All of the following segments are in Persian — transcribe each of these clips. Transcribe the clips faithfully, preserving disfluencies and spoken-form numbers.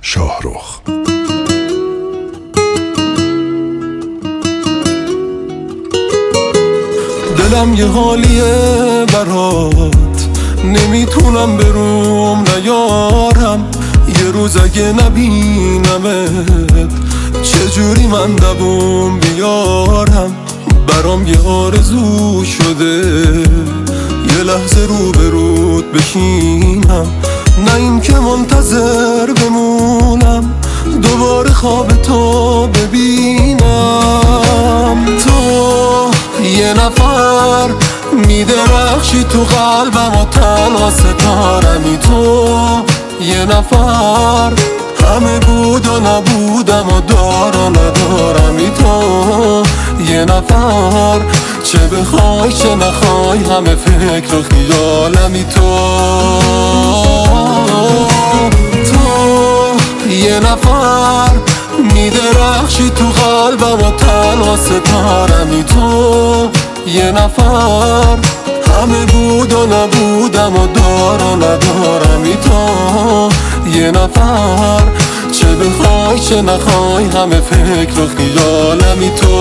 شاهرخ. دلم یه حالیه برات، نمیتونم بروم نیارم. یه روز اگه نبینمت چجوری من دووم بیارم؟ برام یه آرزو شده یه لحظه رو به رود بشینم، نه این که منتظر بمونم دوباره خواب تو ببینم. تو یه نفر میدرخشی تو قلبم و تنها ستارمی. تو یه نفر همه بود و نبودم و دار و ندارمی. تو یه نفر چه بخوای چه نخوای همه فکر و خیالمی. تو تو یه نفر میدرخشی تو قلبم و تنها ستارمی. تو یه نفر همه بود و نبودم و دار و ندارمی. تو یه نفر چه بخوای چه نخوای همه فکر و خیالمی. تو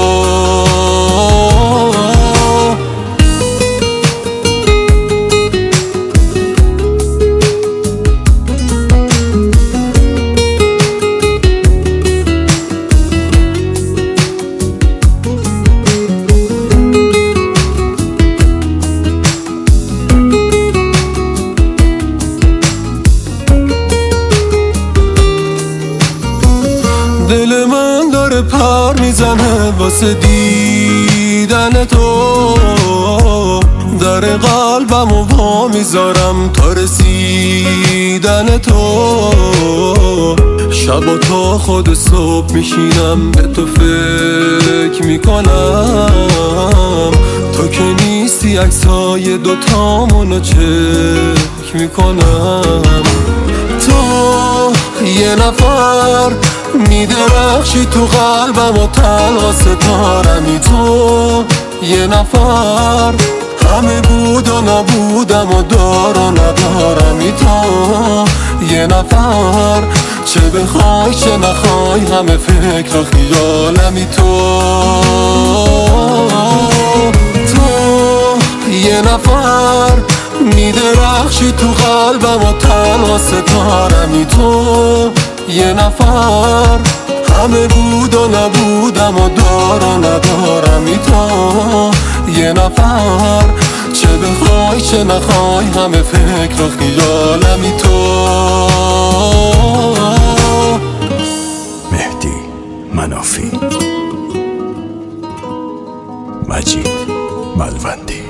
دل من داره پر میزنه واسه دیدن تو، در قلبم و وا میذارم تا رسیدن تو. شب تا خود صبح میشینم به تو فکر میکنم، تو که نیستی عکسای دوتامونو چک میکنم. تو یه نفر میدرخشی تو قلبم و تنها ستارمی. تو یه نفر همه بود و نبودم و دار و ندارمی. تو یه نفر چه بخوای چه نخوای همه فکر و خیالمی. تو تو یه نفر میدرخشی تو قلبم و تنها ستارمی. تو یه نفر همه بود و نبودم و دار و ندارمی. تو یه نفر چه بخوای چه نخوای همه فکر و خیالمی. تو مهدی منافی، مجید ملوندی.